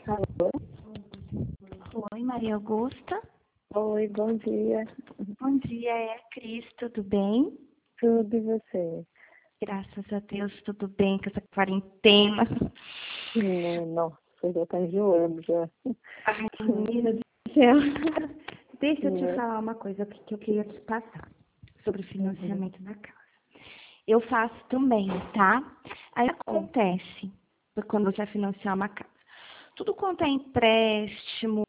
Alô? Oi, Maria Augusta. Oi, bom dia. Bom dia, é a Cris, tudo bem? Tudo e você? Graças a Deus, tudo bem com essa quarentena. Nossa, já tá enjoando já. Ai, menina do céu. Deixa eu te Né? falar uma coisa que eu queria te passar sobre o Uhum. financiamento da casa. Eu faço também, tá? Aí Hum, acontece quando você vai financiar uma casa. Tudo quanto é empréstimo,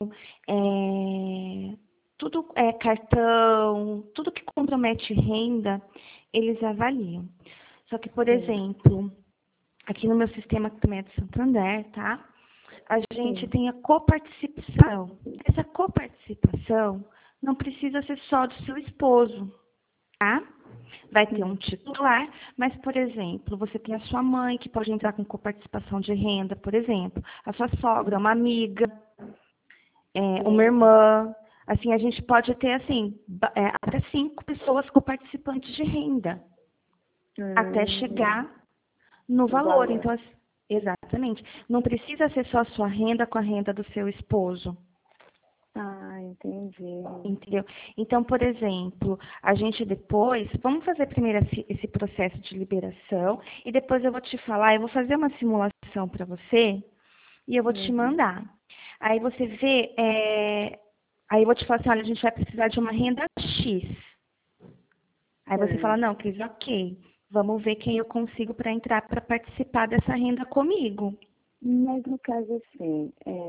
tudo é cartão, tudo que compromete renda, eles avaliam. Só que, por sim, exemplo, aqui no meu sistema que também é do Santander, tá? A gente sim. tem a coparticipação. Essa coparticipação não precisa ser só do seu esposo, tá? Vai ter um Hum, titular, mas, por exemplo, você tem a sua mãe que pode entrar com coparticipação de renda, por exemplo, a sua sogra, uma amiga, uma sim. irmã. Assim, a gente pode ter, assim, até 5 pessoas coparticipantes de renda, até Hum, chegar no o valor. valor. Então, exatamente. Não precisa ser só a sua renda com a renda do seu esposo. Ah, entendi. Entendeu? Então, por exemplo, a gente depois, vamos fazer primeiro esse processo de liberação e depois eu vou te falar, eu vou fazer uma simulação para você e eu vou te Uhum. mandar. Aí você vê, aí eu vou te falar assim, olha, a gente vai precisar de uma renda X. Aí você fala, Sim. não, Cris, ok, vamos ver quem eu consigo para entrar para participar dessa renda comigo. Mas no caso assim,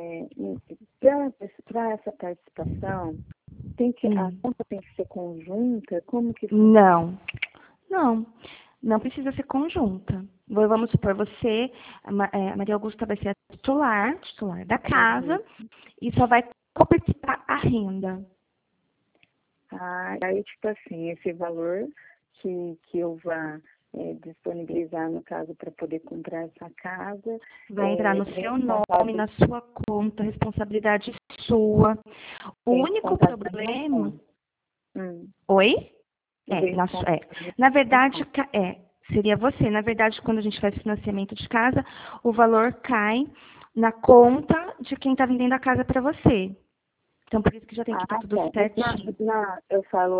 para essa participação, a Hum. conta tem que ser conjunta? Como que funciona? Não, não, não precisa ser conjunta. Vamos supor, você, a Maria Augusta vai ser a titular da Uhum. casa, e só vai participar a renda. Ah, aí, tipo assim, esse valor que eu vá disponibilizar, no caso, para poder comprar essa casa, Vai entrar no vem seu nome, descontado, na sua conta, responsabilidade sua. O vem único descontado da minha problema. conta. Hum, Oi? vem descontado da Na minha verdade, conta. seria você. Na verdade, quando a gente faz financiamento de casa, o valor cai na conta de quem está vendendo a casa para você. Então, por isso que já tem que Ah, estar tudo tá. Mas certinho eu falo,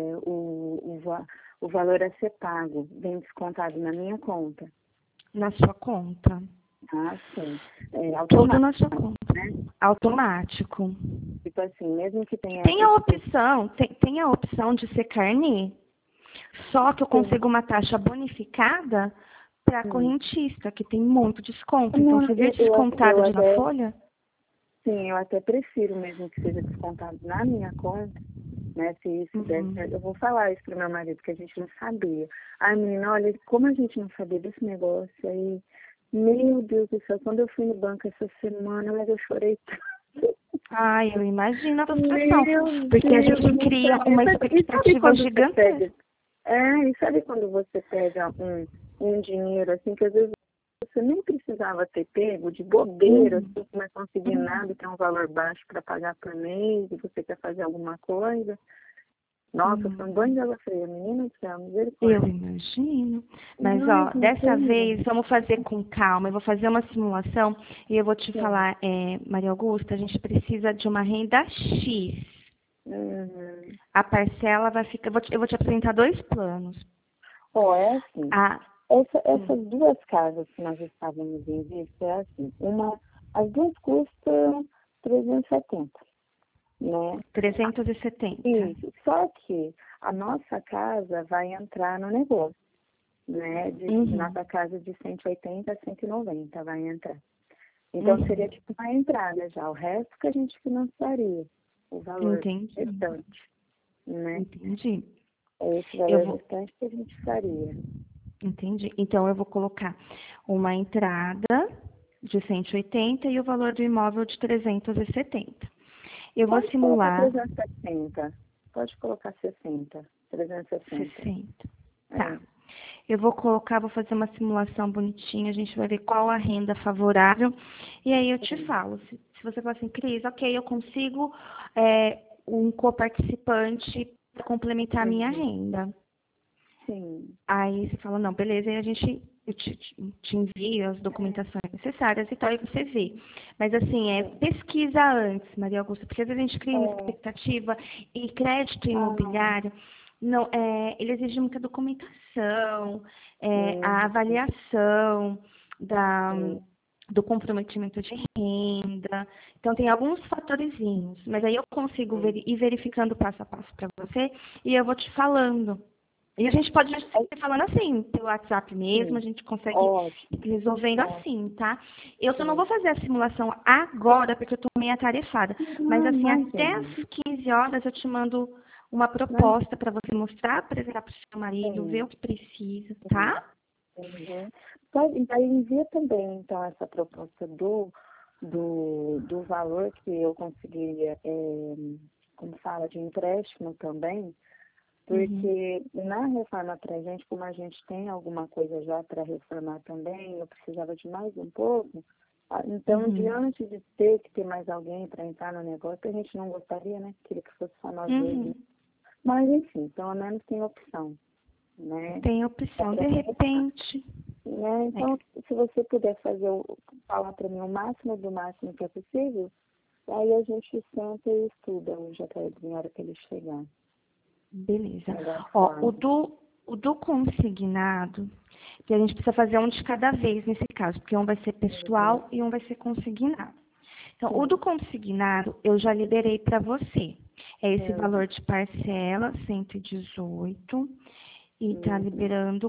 o valor a ser pago, vem descontado na minha conta. na sua conta. Ah, sim. É Tudo automático, na sua conta. né? Automático. Tipo assim, mesmo que tenha Tem a opção, tem a opção de ser carnê, só que eu sim. consigo uma taxa bonificada para Hum. correntista, que tem muito desconto. Então, Não, você vê descontado eu de na até folha? Sim, eu até prefiro mesmo que seja descontado na minha conta, né? Se isso der certo. Uhum. Eu vou falar isso pro meu marido, que a gente não sabia. Ai, menina, olha, como a gente não sabia desse negócio aí, meu Deus do céu, quando eu fui no banco essa semana, mas eu chorei tanto. Ai, eu imagino a situação, Meu porque a Deus, eu gente não cria sabia. uma E sabe expectativa quando você gigantesca. pega? E sabe quando você pega um dinheiro assim, que às vezes você nem precisava ter pego de bobeira, Uhum. assim, não é conseguir nada, tem um valor baixo para pagar por mês, e você quer fazer alguma coisa. Nossa, foi um banho Uhum. de água fria, menina do céu, Eu misericórdia. imagino. Mas, Ai, ó, não dessa tem. vez, vamos fazer com calma. Eu vou fazer uma simulação e eu vou te Sim. falar, Maria Augusta, a gente precisa de uma renda X. Uhum. A parcela vai ficar. Eu vou te apresentar dois planos. Ó, é assim, Ah, essas duas casas que nós estávamos em vista, é assim, as duas custam 370, né? 370. Isso, só que a nossa casa vai entrar no negócio, né? Uhum. Nossa casa de 180 a 190 vai entrar. Então seria Uhum. tipo uma entrada já, o resto que a gente financiaria, o valor Entendi. restante, né? Entendi. É esse Eu valor vou. restante que a gente faria. Entendi. Então, eu vou colocar uma entrada de 180 e o valor do imóvel de 370. Eu vou Pode colocar simular 360, pode colocar 60, 360. 60. Tá. É. Eu vou colocar, vou fazer uma simulação bonitinha, a gente vai ver qual a renda favorável. E aí eu te Sim. falo, se você falar assim, Cris, ok, eu consigo um coparticipante para complementar a minha Uhum. renda. Sim. Aí você fala, não, beleza, aí a gente eu te envio as documentações necessárias e tal, e você vê. Mas, assim, pesquisa antes, Maria Augusta, porque às vezes a gente cria uma expectativa e crédito imobiliário, não, ele exige muita documentação, a avaliação do comprometimento de renda. Então, tem alguns fatorzinhos, mas aí eu consigo ir verificando passo a passo para você e eu vou te falando. E a gente pode ir falando assim, pelo WhatsApp mesmo, a gente consegue ir resolvendo assim, tá? Eu só não vou fazer a simulação agora, porque eu estou meio atarefada. Mas assim, até às 15 horas eu te mando uma proposta para você mostrar, apresentar para o seu marido, ver o que precisa, tá? Então, envia também, então, essa proposta do valor que eu conseguiria, como fala, de empréstimo também, porque na reforma pra gente, como a gente tem alguma coisa já para reformar também, eu precisava de mais um pouco. Então, diante de ter que ter mais alguém para entrar no negócio, a gente não gostaria, né? Queria que fosse só nós dois. Mas, enfim, pelo menos tem opção, né? Tem opção, de repente. Né? Então, se você puder falar para mim o máximo do máximo que é possível, aí a gente senta e estuda hoje até a hora que ele chegar. Beleza. Ó, o do consignado, que a gente precisa fazer um de cada vez nesse caso, porque um vai ser pessoal e um vai ser consignado. Então, o do consignado eu já liberei para você. É esse valor de parcela, 118, e está liberando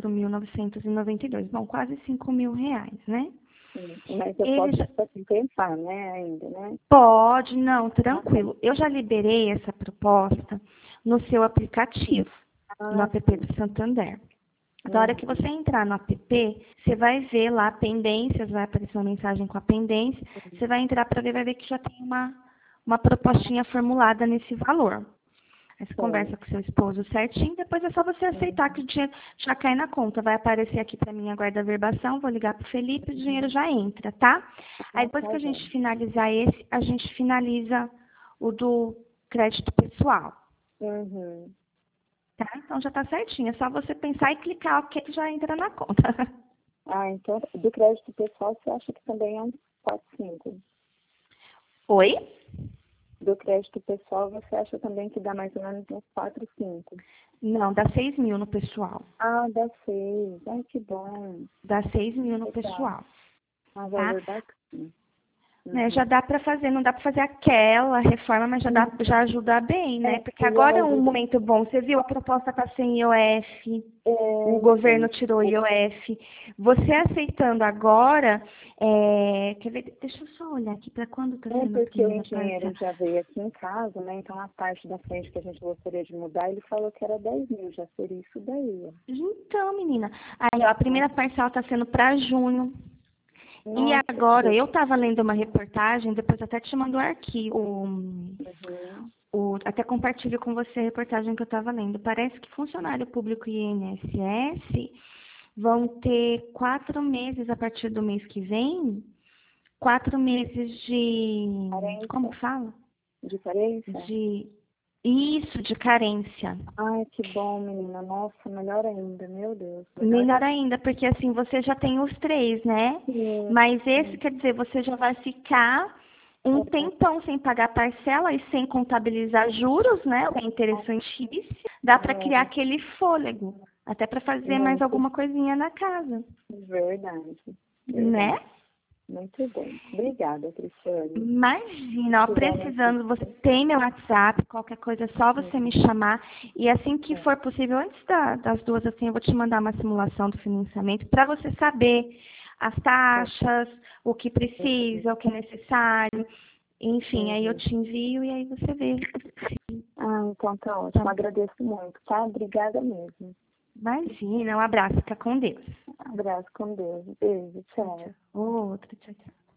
4.992. Bom, quase R$ 5.000, né? Mas eu posso pensar, né, ainda, né? Pode, não, tranquilo. Eu já liberei essa proposta no seu aplicativo, no app do Santander. Na hora que você entrar no app, você vai ver lá pendências, vai aparecer uma mensagem com a pendência, você vai entrar para ver, vai ver que já tem uma propostinha formulada nesse valor. Aí você conversa com seu esposo certinho, depois é só você aceitar que o dinheiro já cai na conta. Vai aparecer aqui para mim a guarda-verbação, vou ligar para o Felipe, o dinheiro já entra, tá? Aí depois que a gente finalizar esse, a gente finaliza o do crédito pessoal. Tá? Então já tá certinho, é só você pensar e clicar o que já entra na conta. Então do crédito pessoal você acha que também é uns 4,5? Oi? Do crédito pessoal, você acha também que dá mais ou menos uns 4, 5? Não, dá 6.000 no pessoal. Dá 6. Ai, que bom. Dá 6.000 no pessoal. Valor bacana. Já dá para fazer, não dá para fazer aquela reforma, mas já ajuda bem, né? Porque agora é um momento bom. Você viu, a proposta está sem IOF, o governo tirou IOF. Você aceitando agora, quer ver? Deixa eu só olhar aqui para quando está sendo porque o engenheiro já veio aqui em casa, né? Então a parte da frente que a gente gostaria de mudar, ele falou que era 10.000, já seria isso daí. Então, menina, aí ó, a primeira parcela está sendo para junho. Nossa, e agora, eu estava lendo uma reportagem, depois até te mando o arquivo, até compartilho com você a reportagem que eu estava lendo. Parece que funcionário público e INSS vão ter 4 meses a partir do mês que vem, 4 meses de... Carência. Como que fala? De carência? Isso, de carência. Ai, que bom, menina. Nossa, melhor ainda, meu Deus. Melhor ainda, porque assim, você já tem os 3, né? Sim. Mas esse, quer dizer, você já vai ficar um tempão sem pagar parcela e sem contabilizar juros, né? O que é interessantíssimo. Dá para criar aquele fôlego, até para fazer mais alguma coisinha na casa. Verdade. Né? Muito bom. Obrigada, Cristiane. Imagina, ó, precisando, você tem meu WhatsApp, qualquer coisa é só você me chamar. E assim que for possível, antes das 2, assim, eu vou te mandar uma simulação do financiamento para você saber as taxas, o que precisa, o que é necessário. Enfim, aí eu te envio e aí você vê. Então tá ótimo. Agradeço muito, tá? Obrigada mesmo. Imagina, um abraço, fica com Deus. Abraço com Deus. Beijo, tchau. Outro, tchau, tchau.